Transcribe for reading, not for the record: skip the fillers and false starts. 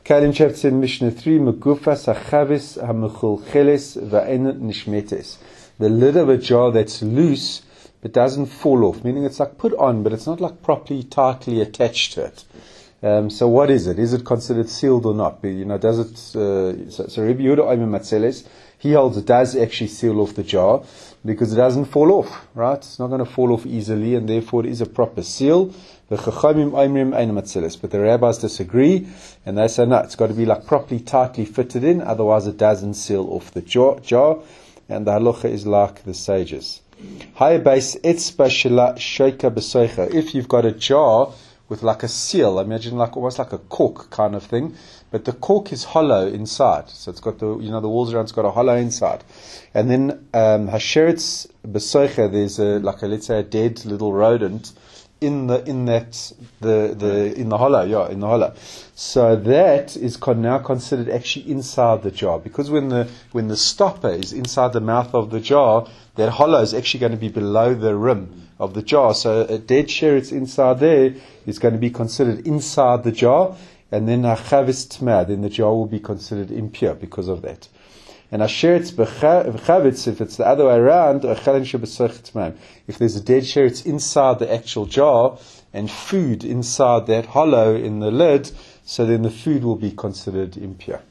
Kalim chapter in Mishnah 3, Megufas hachavis hamechulcheles va'en nishmetes. The lid of a jar that's loose but doesn't fall off, meaning it's like put on, but it's not like properly tightly attached to it. So what is it? Is it considered sealed or not? Does it? So Rabbi Yehuda Omer Matzeles, he holds it does actually seal off the jar because it doesn't fall off, right? It's not going to fall off easily, and therefore it is a proper seal. The Chachamim Oimrim Ein Matzeles, but the rabbis disagree, and they say no, it's got to be like properly tightly fitted in, otherwise it doesn't seal off the jar. And the halacha is like the sages. If you've got a jar with like a seal, imagine like almost like a cork kind of thing, but the cork is hollow inside, so it's got the walls around, it's got a hollow inside, and then hasheretz b'soicha, there's let's say a dead little rodent in the hollow, so that is now considered actually inside the jar, because when the stopper is inside the mouth of the jar, that hollow is actually going to be below the rim of the jar. So a dead sheretz inside there is going to be considered inside the jar, and then a chavis tma, then the jar will be considered impure because of that. And a sheretz b'chavetz, if it's the other way around, if there's a dead sheretz inside the actual jar and food inside that hollow in the lid, so then the food will be considered impure.